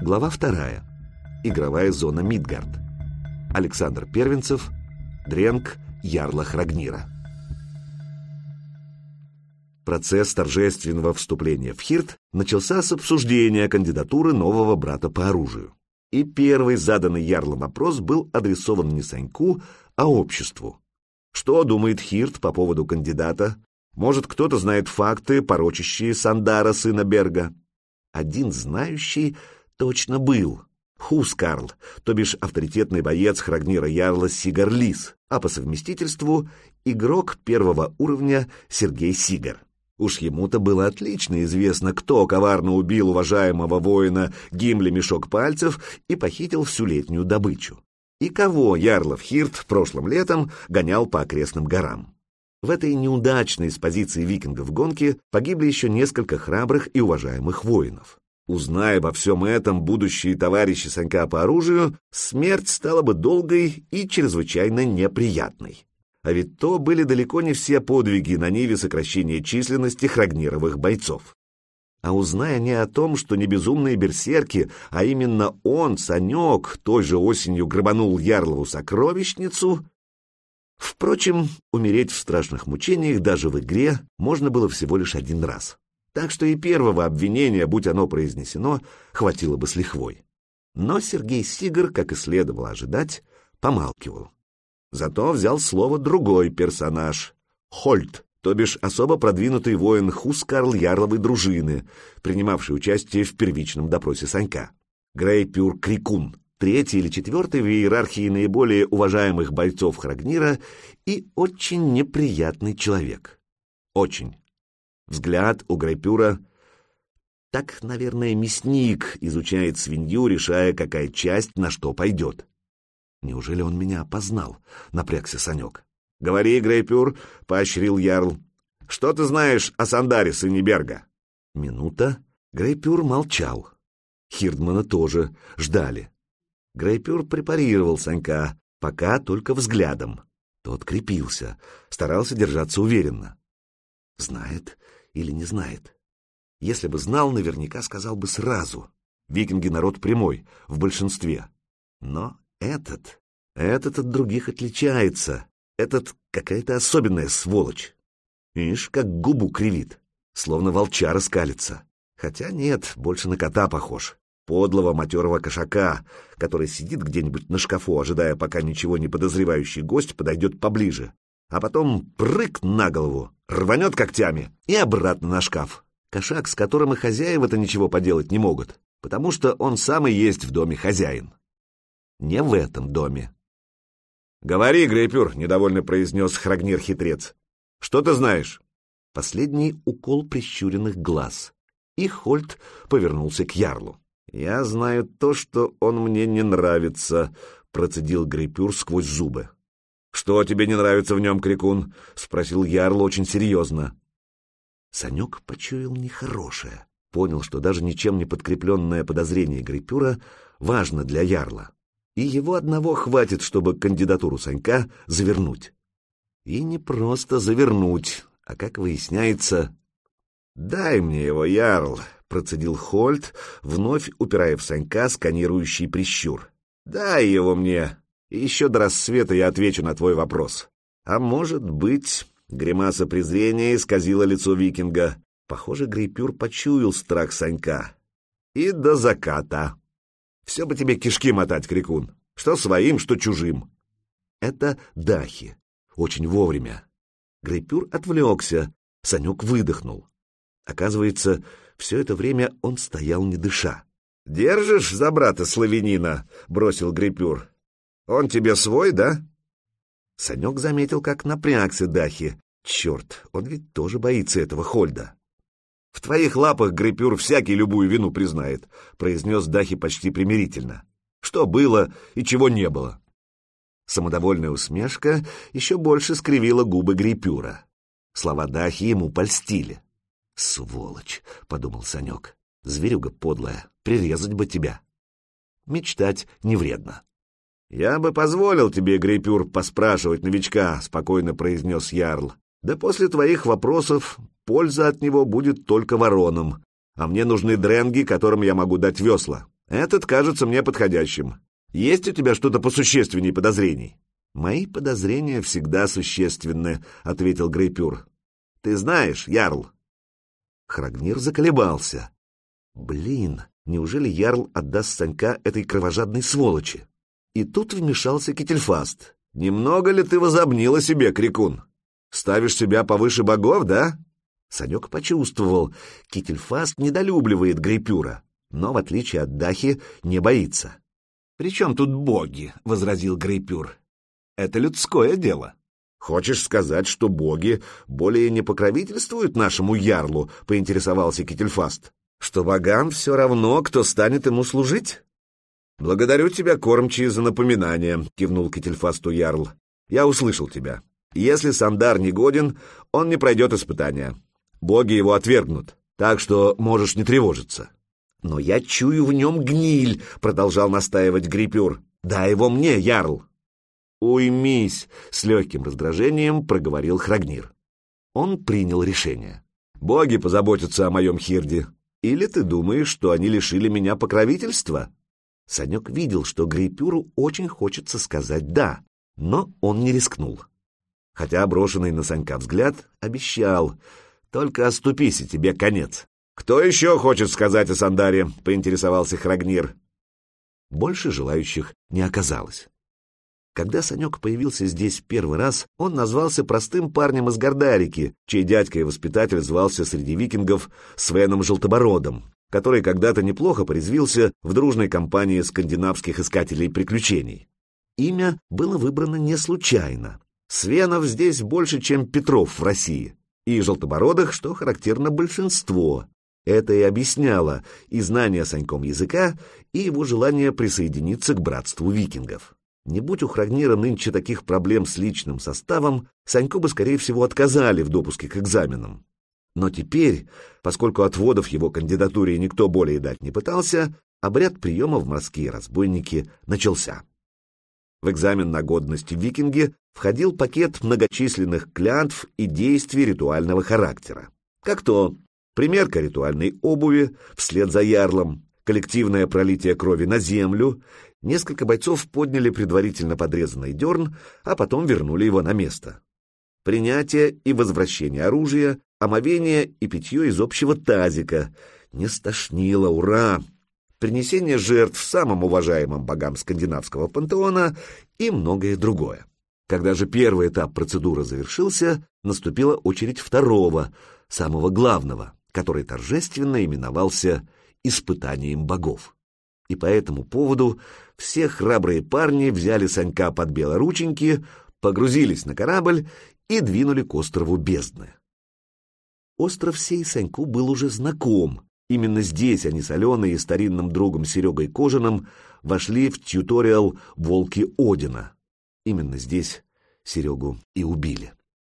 Глава 2. Игровая зона Мидгард. Александр Первенцев, Дренг ярла Храгнира. Процесс торжественного вступления в Хирт начался с обсуждения кандидатуры нового брата по оружию. И первый заданный ярлом вопрос был адресован не Саньку, а обществу. Что думает Хирт по поводу кандидата? Может, кто-то знает факты, порочащие Сандара, сына Берга? Один знающий точно был. Хускарл, то бишь авторитетный боец Храгнира ярла Сигар Лис, а по совместительству игрок первого уровня Сергей Сигар. Уж ему-то было отлично известно, кто коварно убил уважаемого воина Гимли Мешок Пальцев и похитил всю летнюю добычу. И кого ярлов Хирт прошлым летом гонял по окрестным горам. В этой неудачной с позиции викингов гонке погибли еще несколько храбрых и уважаемых воинов. Узная обо всем этом будущие товарищи Санька по оружию, смерть стала бы долгой и чрезвычайно неприятной. А ведь то были далеко не все подвиги на ниве сокращения численности храгнировых бойцов. А узная не о том, что не безумные берсерки, а именно он, Санек, той же осенью грабанул ярлову сокровищницу. Впрочем, умереть в страшных мучениях даже в игре можно было всего лишь один раз. Так что и первого обвинения, будь оно произнесено, хватило бы с лихвой. Но Сергей Сигар, как и следовало ожидать, помалкивал. Зато взял слово другой персонаж — Хольт, то бишь особо продвинутый воин Хускарл ярловой дружины, принимавший участие в первичном допросе Санька. Грейпюр Крикун, третий или четвертый в иерархии наиболее уважаемых бойцов Храгнира и очень неприятный человек. Очень. Взгляд у Грейпюра. Так, наверное, мясник изучает свинью, решая, какая часть на что пойдет. Неужели он меня опознал? Напрягся Санек. Говори, Грейпюр, поощрил ярл. Что ты знаешь о Сандаре, сыне Берга? Минута. Грейпюр молчал. Хирдмана тоже ждали. Грейпюр препарировал Санька, пока только взглядом. Тот крепился, старался держаться уверенно. Знает или не знает? Если бы знал, наверняка сказал бы сразу. Викинги народ прямой, в большинстве. Но этот от других отличается. Этот какая-то особенная сволочь. Ишь, как губу кривит, словно волчара скалится. Хотя нет, больше на кота похож. Подлого матерого кошака, который сидит где-нибудь на шкафу, ожидая, пока ничего не подозревающий гость подойдет поближе. А потом прыг на голову, рванет когтями и обратно на шкаф. Кошак, с которым и хозяева-то ничего поделать не могут, потому что он сам и есть в доме хозяин. Не в этом доме. «Говори, Грейпюр», — недовольно произнес Храгнир-хитрец. «Что ты знаешь?» Последний укол прищуренных глаз. И Хольт повернулся к ярлу. «Я знаю то, что он мне не нравится», — процедил Грейпюр сквозь зубы. «Что тебе не нравится в нем, Крикун?» — спросил ярл очень серьезно. Санек почуял нехорошее. Понял, что даже ничем не подкрепленное подозрение Грейпюра важно для ярла. И его одного хватит, чтобы кандидатуру Санька завернуть. И не просто завернуть, а, как выясняется... «Дай мне его, ярл», — процедил Хольт, вновь упирая в Санька сканирующий прищур. «Дай его мне, и еще до рассвета я отвечу на твой вопрос. А может быть...» — гримаса презрения исказила лицо викинга. Похоже, Грейпюр почуял страх Санька. «И до заката. Все бы тебе кишки мотать, Крикун. Что своим, что чужим». Это Дахи. Очень вовремя. Грейпюр отвлекся. Санек выдохнул. Оказывается, все это время он стоял не дыша. «Держишь за брата славянина?» — бросил Грейпюр. «Он тебе свой, да?» Санек заметил, как напрягся Дахи. Черт, он ведь тоже боится этого Хольда. «В твоих лапах, Грейпюр, всякий любую вину признает», — произнес Дахи почти примирительно. «Что было и чего не было». Самодовольная усмешка еще больше скривила губы Грейпюра. Слова Дахи ему польстили. «Сволочь», — подумал Санек, — «зверюга подлая, прирезать бы тебя». Мечтать не вредно. «Я бы позволил тебе, Грейпюр, поспрашивать новичка», — спокойно произнес ярл. «Да после твоих вопросов польза от него будет только воронам, а мне нужны дренги, которым я могу дать весла. Этот кажется мне подходящим. Есть у тебя что-то посущественней подозрений?» «Мои подозрения всегда существенны», — ответил Грейпюр. «Ты знаешь, Ярл». Храгнир заколебался. «Блин, неужели Ярл отдаст Санька этой кровожадной сволочи?» И тут вмешался Кительфаст. «Немного ли ты возомнил о себе, крикун? Ставишь себя повыше богов, да?» Санек почувствовал, Кительфаст недолюбливает Грейпюра, но, в отличие от Дахи, не боится. «При чем тут боги?» — возразил Грейпюр. «Это людское дело». «Хочешь сказать, что боги более не покровительствуют нашему ярлу?» — поинтересовался Кительфаст. «Что богам все равно, кто станет ему служить?» «Благодарю тебя, кормчий, за напоминание», — кивнул Кительфасту ярл. «Я услышал тебя. Если Сандар не годен, он не пройдет испытания. Боги его отвергнут, так что можешь не тревожиться». «Но я чую в нем гниль», — продолжал настаивать Грейпюр. «Дай его мне, ярл». «Уймись», — с легким раздражением проговорил Храгнир. Он принял решение. «Боги позаботятся о моем Хирде. Или ты думаешь, что они лишили меня покровительства?» Санек видел, что Грейпюру очень хочется сказать «да», но он не рискнул. Хотя брошенный на Санька взгляд обещал: «Только оступись, и тебе конец». «Кто еще хочет сказать о Сандаре?» — поинтересовался Храгнир. Больше желающих не оказалось. Когда Санек появился здесь первый раз, он назвался простым парнем из Гордарики, чей дядька и воспитатель звался среди викингов Свеном Желтобородом, который когда-то неплохо порезвился в дружной компании скандинавских искателей приключений. Имя было выбрано не случайно. Свенов здесь больше, чем Петров в России, и Желтобородых, что характерно, большинство. Это и объясняло и знание Саньком языка, и его желание присоединиться к братству викингов. Не будь у Храгнира нынче таких проблем с личным составом, Саньку бы, скорее всего, отказали в допуске к экзаменам. Но теперь, поскольку отводов его кандидатуре никто более дать не пытался, обряд приема в морские разбойники начался. В экзамен на годность викинги входил пакет многочисленных клятв и действий ритуального характера. Как то примерка ритуальной обуви вслед за ярлом, коллективное пролитие крови на землю. Несколько бойцов подняли предварительно подрезанный дерн, а потом вернули его на место. Принятие и возвращение оружия, омовение и питье из общего тазика. Не стошнило, ура! Принесение жертв самым уважаемым богам скандинавского пантеона и многое другое. Когда же первый этап процедуры завершился, наступила очередь второго, самого главного, который торжественно именовался «Испытанием богов». И по этому поводу все храбрые парни взяли Санька под белорученьки, погрузились на корабль и двинули к острову Бездны. Остров сей Саньку был уже знаком. Именно здесь они с Аленой и старинным другом Серегой Кожаным вошли в тьюториал «Волки Одина». Именно здесь Серегу и убили.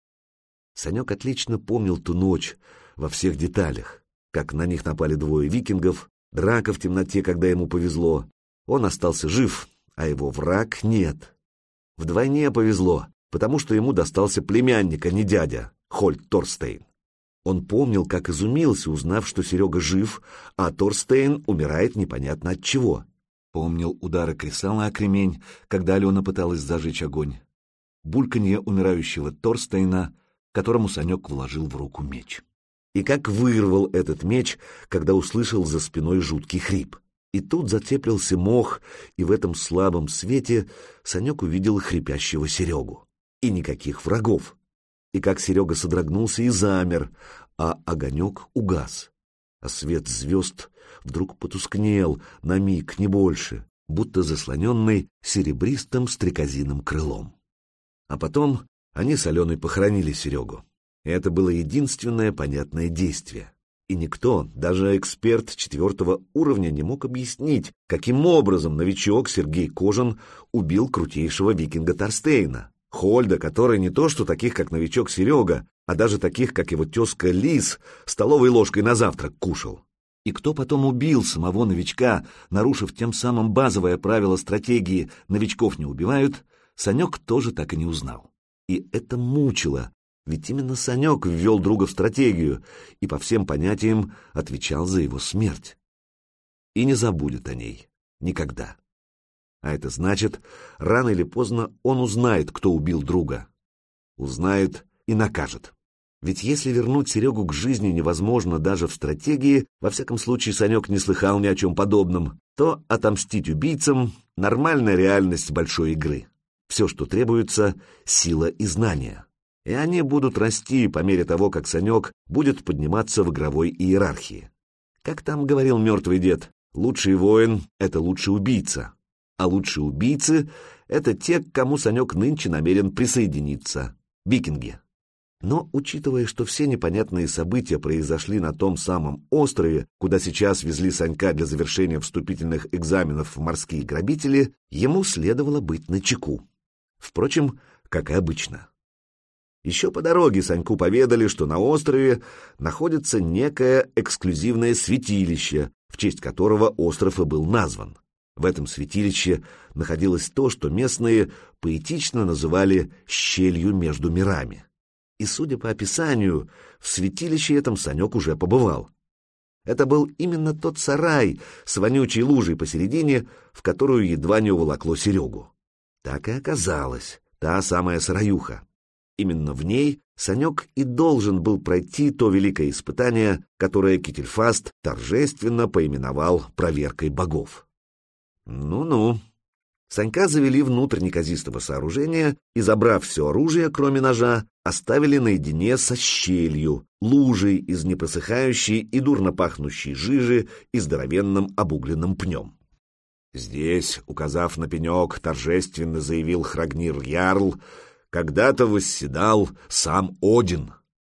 Санек отлично помнил ту ночь во всех деталях, как на них напали двое викингов, драка в темноте, когда ему повезло. Он остался жив, а его враг нет. Вдвойне повезло, потому что ему достался племянник, а не дядя, Хольд Торстейн. Он помнил, как изумился, узнав, что Серега жив, а Торстейн умирает непонятно от чего. Помнил удары кресала о кремень, когда Алена пыталась зажечь огонь. Бульканье умирающего Торстейна, которому Санек вложил в руку меч. И как вырвал этот меч, когда услышал за спиной жуткий хрип. И тут затеплился мох, и в этом слабом свете Санек увидел хрипящего Серегу. И никаких врагов. И как Серега содрогнулся и замер, а огонек угас. А свет звезд вдруг потускнел на миг, не больше, будто заслоненный серебристым стрекозиным крылом. А потом они с Аленой похоронили Серегу. И это было единственное понятное действие. И никто, даже эксперт 4-го уровня, не мог объяснить, каким образом новичок Сергей Кожан убил крутейшего викинга Торстейна, Хольда, который не то что таких, как новичок Серега, а даже таких, как его тезка Лис, столовой ложкой на завтрак кушал. И кто потом убил самого новичка, нарушив тем самым базовое правило стратегии «новичков не убивают», Санек тоже так и не узнал. И это мучило, ведь именно Санек ввел друга в стратегию и по всем понятиям отвечал за его смерть. и не забудет о ней. Никогда. А это значит, рано или поздно он узнает, кто убил друга. Узнает и накажет. Ведь если вернуть Серегу к жизни невозможно даже в стратегии, во всяком случае Санек не слыхал ни о чем подобном, то отомстить убийцам — нормальная реальность большой игры. Все, что требуется — сила и знания. И они будут расти по мере того, как Санек будет подниматься в игровой иерархии. Как там говорил мертвый дед, лучший воин — это лучший убийца, а лучшие убийцы — это те, к кому Санек нынче намерен присоединиться — викинги. Но, учитывая, что все непонятные события произошли на том самом острове, куда сейчас везли Санька для завершения вступительных экзаменов в морские грабители, ему следовало быть начеку. Впрочем, как и обычно. Еще по дороге Саньку поведали, что на острове находится некое эксклюзивное святилище, в честь которого остров и был назван. В этом святилище находилось то, что местные поэтично называли «щелью между мирами». И, судя по описанию, в святилище этом Санек уже побывал. Это был именно тот сарай с вонючей лужей посередине, в которую едва не уволокло Серегу. Так и оказалось, та самая сараюха. Именно в ней Санек и должен был пройти то великое испытание, которое Кительфаст торжественно поименовал проверкой богов. Ну-ну. Санька завели внутрь неказистого сооружения и, забрав все оружие, кроме ножа, оставили наедине со щелью, лужей из непросыхающей и дурно пахнущей жижи и здоровенным обугленным пнем. Здесь, указав на пенек, торжественно заявил Храгнир Ярл, когда-то восседал сам Один.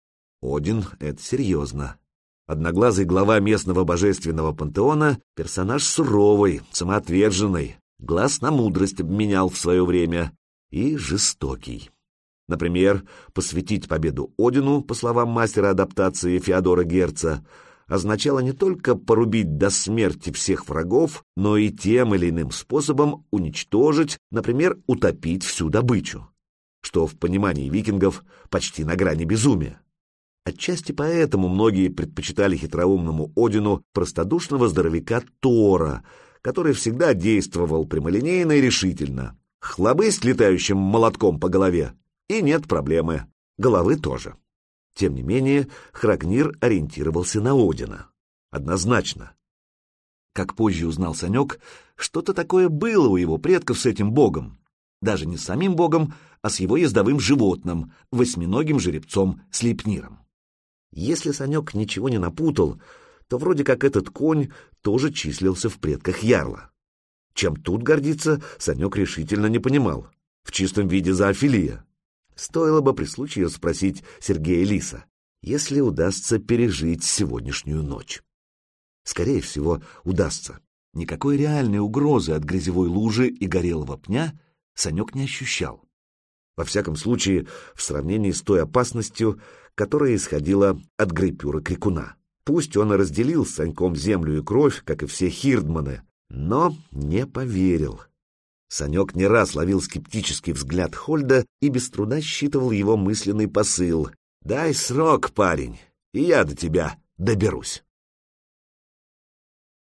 Один — это серьезно. Одноглазый глава местного божественного пантеона — персонаж суровый, самоотверженный, глаз на мудрость обменял в свое время, и жестокий. Например, посвятить победу Одину, по словам мастера адаптации Феодора Герца, означало не только порубить до смерти всех врагов, но и тем или иным способом уничтожить, например, утопить всю добычу, что в понимании викингов почти на грани безумия. Отчасти поэтому многие предпочитали хитроумному Одину простодушного здоровяка Тора, который всегда действовал прямолинейно и решительно. Хлобысь летающим молотком по голове, и нет проблемы, головы тоже. Тем не менее, Храгнир ориентировался на Одина. Однозначно. Как позже узнал Санек, что-то такое было у его предков с этим богом. Даже не с самим богом, а с его ездовым животным, восьминогим жеребцом Слейпниром. Если Санек ничего не напутал, то вроде как этот конь тоже числился в предках ярла. Чем тут гордиться, Санек решительно не понимал. В чистом виде зоофилия. Стоило бы при случае спросить Сергея Лиса, если удастся пережить сегодняшнюю ночь. Скорее всего, удастся. Никакой реальной угрозы от грязевой лужи и горелого пня Санек не ощущал. Во всяком случае, в сравнении с той опасностью, которая исходила от Грейпюра Крикуна. Пусть он и разделил с Саньком землю и кровь, как и все хирдманы, но не поверил. Санек не раз ловил скептический взгляд Хольда и без труда считывал его мысленный посыл. «Дай срок, парень, и я до тебя доберусь».